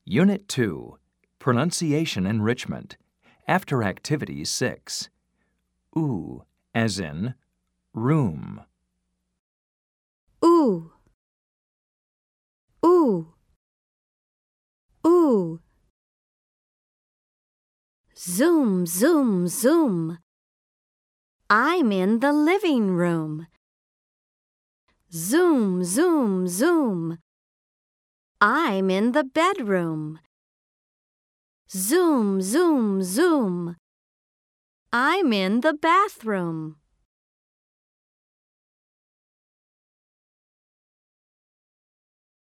Unit 2, Pronunciation Enrichment, after Activity 6. Oo, as in room. Ooh, ooh, ooh. Zoom, zoom, zoom. I'm in the living room. Zoom, zoom, zoom. I'm in the bedroom. Zoom, zoom, zoom. I'm in the bathroom.